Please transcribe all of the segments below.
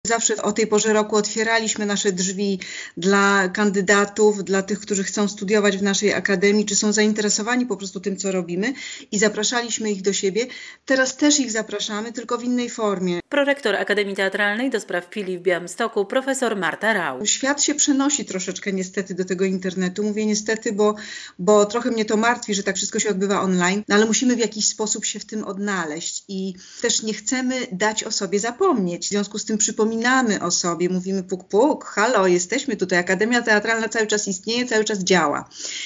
Zawsze o tej porze roku otwieraliśmy nasze drzwi dla kandydatów, dla tych, którzy chcą studiować w naszej akademii, czy są zainteresowani po prostu tym, co robimy i zapraszaliśmy ich do siebie. Teraz też ich zapraszamy, tylko w innej formie. Prorektor Akademii Teatralnej do spraw filii w Białymstoku, profesor Marta Rau. Świat się przenosi troszeczkę niestety do tego internetu. Mówię niestety, bo trochę mnie to martwi, że tak wszystko się odbywa online, ale musimy w jakiś sposób się w tym odnaleźć i też nie chcemy dać o sobie zapomnieć. W związku z tym przypominamy o sobie, mówimy puk, puk, halo, jesteśmy tutaj, Akademia Teatralna cały czas istnieje, cały czas działa.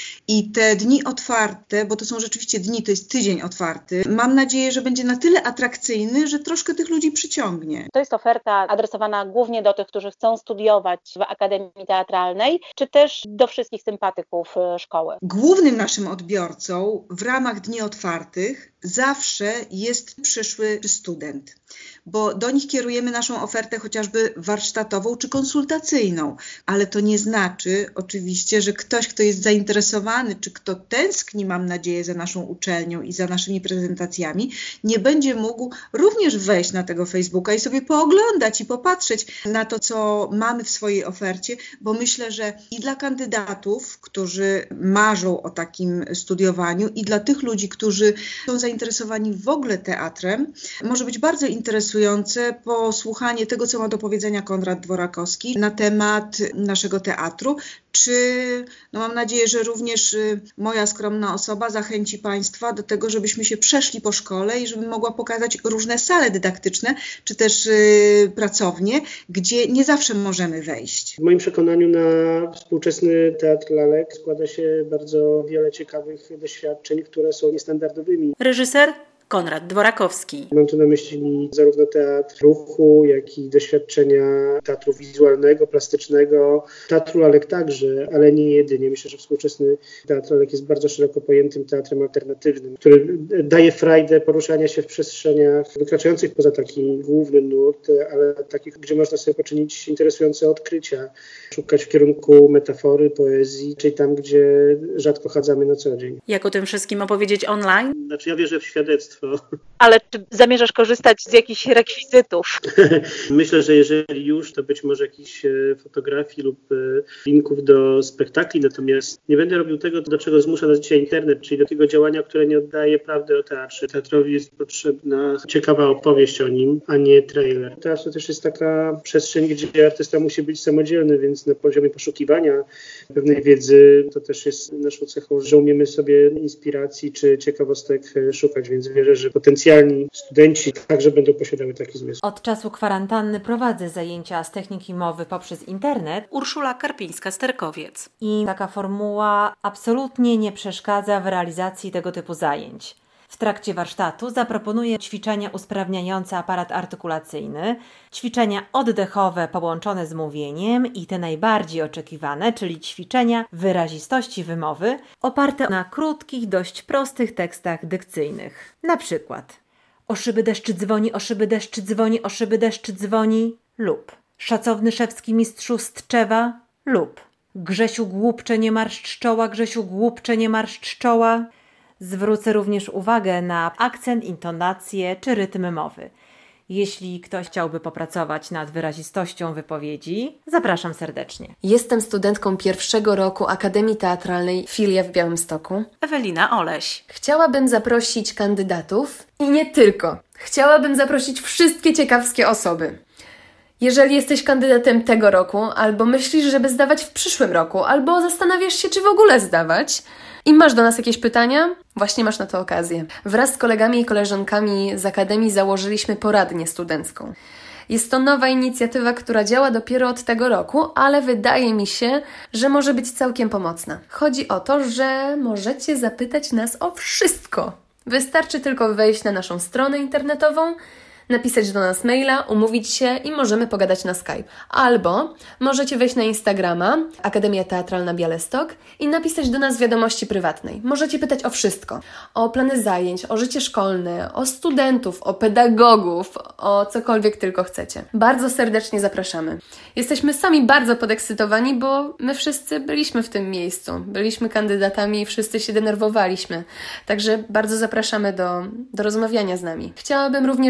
I te dni otwarte, bo to są rzeczywiście dni, to jest tydzień otwarty, mam nadzieję, że będzie na tyle atrakcyjny, że troszkę tych ludzi przyciągnie. To jest oferta adresowana głównie do tych, którzy chcą studiować w Akademii Teatralnej, czy też do wszystkich sympatyków szkoły? Głównym naszym odbiorcą w ramach dni otwartych zawsze jest przyszły student, bo do nich kierujemy naszą ofertę chociażby warsztatową czy konsultacyjną, ale to nie znaczy oczywiście, że ktoś, kto jest zainteresowany, czy kto tęskni, mam nadzieję, za naszą uczelnią i za naszymi prezentacjami, nie będzie mógł również wejść na tego Facebooka i sobie pooglądać i popatrzeć na to, co mamy w swojej ofercie, bo myślę, że i dla kandydatów, którzy marzą o takim studiowaniu, i dla tych ludzi, którzy są zainteresowani w ogóle teatrem, może być bardzo interesujące posłuchanie tego, co ma do powiedzenia Konrad Dworakowski na temat naszego teatru, czy mam nadzieję, że również moja skromna osoba zachęci Państwa do tego, żebyśmy się przeszli po szkole i żebym mogła pokazać różne sale dydaktyczne, czy też pracownie, gdzie nie zawsze możemy wejść. W moim przekonaniu na współczesny teatr lalek składa się bardzo wiele ciekawych doświadczeń, które są niestandardowymi. Reżyser Konrad Dworakowski. Mam tu na myśli zarówno teatr ruchu, jak i doświadczenia teatru wizualnego, plastycznego, teatru lalek także, ale nie jedynie. Myślę, że współczesny teatr lalek jest bardzo szeroko pojętym teatrem alternatywnym, który daje frajdę poruszania się w przestrzeniach wykraczających poza taki główny nurt, ale takich, gdzie można sobie poczynić interesujące odkrycia, szukać w kierunku metafory, poezji, czyli tam, gdzie rzadko chadzamy na co dzień. Jak o tym wszystkim opowiedzieć online? Znaczy ja wierzę w świadectwo. Ale czy zamierzasz korzystać z jakichś rekwizytów? Myślę, że jeżeli już, to być może jakichś fotografii lub linków do spektakli, natomiast nie będę robił tego, do czego zmusza nas dzisiaj internet, czyli do takiego działania, które nie oddaje prawdy o teatrze. Teatrowi jest potrzebna ciekawa opowieść o nim, a nie trailer. Teatr to też jest taka przestrzeń, gdzie artysta musi być samodzielny, więc na poziomie poszukiwania pewnej wiedzy to też jest naszą cechą, że umiemy sobie inspiracji czy ciekawostek szukać, więc wierzę, że potencjalni studenci także będą posiadały taki zmysł. Od czasu kwarantanny prowadzę zajęcia z techniki mowy poprzez internet. Urszula Karpińska-Sterkowiec. I taka formuła absolutnie nie przeszkadza w realizacji tego typu zajęć. W trakcie warsztatu zaproponuję ćwiczenia usprawniające aparat artykulacyjny, ćwiczenia oddechowe połączone z mówieniem i te najbardziej oczekiwane, czyli ćwiczenia wyrazistości wymowy, oparte na krótkich, dość prostych tekstach dykcyjnych. Na przykład: o szyby deszcz dzwoni, o szyby deszcz dzwoni, o szyby deszcz dzwoni, lub szacowny szewski mistrzu z Tczewa, lub Grzesiu głupcze nie marszcz czoła, Grzesiu głupcze nie marszcz czoła. Zwrócę również uwagę na akcent, intonację czy rytm mowy. Jeśli ktoś chciałby popracować nad wyrazistością wypowiedzi, zapraszam serdecznie. Jestem studentką pierwszego roku Akademii Teatralnej Filia w Białymstoku. Ewelina Oleś. Chciałabym zaprosić kandydatów i nie tylko. Chciałabym zaprosić wszystkie ciekawskie osoby. Jeżeli jesteś kandydatem tego roku, albo myślisz, żeby zdawać w przyszłym roku, albo zastanawiasz się, czy w ogóle zdawać i masz do nas jakieś pytania, właśnie masz na to okazję. Wraz z kolegami i koleżankami z Akademii założyliśmy poradnię studencką. Jest to nowa inicjatywa, która działa dopiero od tego roku, ale wydaje mi się, że może być całkiem pomocna. Chodzi o to, że możecie zapytać nas o wszystko. Wystarczy tylko wejść na naszą stronę internetową, napisać do nas maila, umówić się i możemy pogadać na Skype. Albo możecie wejść na Instagrama Akademia Teatralna Białystok i napisać do nas wiadomości prywatnej. Możecie pytać o wszystko. O plany zajęć, o życie szkolne, o studentów, o pedagogów, o cokolwiek tylko chcecie. Bardzo serdecznie zapraszamy. Jesteśmy sami bardzo podekscytowani, bo my wszyscy byliśmy w tym miejscu. Byliśmy kandydatami i wszyscy się denerwowaliśmy. Także bardzo zapraszamy do rozmawiania z nami. Chciałabym również zaprosić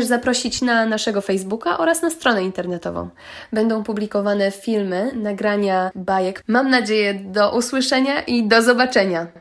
zaprosić na naszego Facebooka oraz na stronę internetową. Będą publikowane filmy, nagrania bajek. Mam nadzieję, do usłyszenia i do zobaczenia.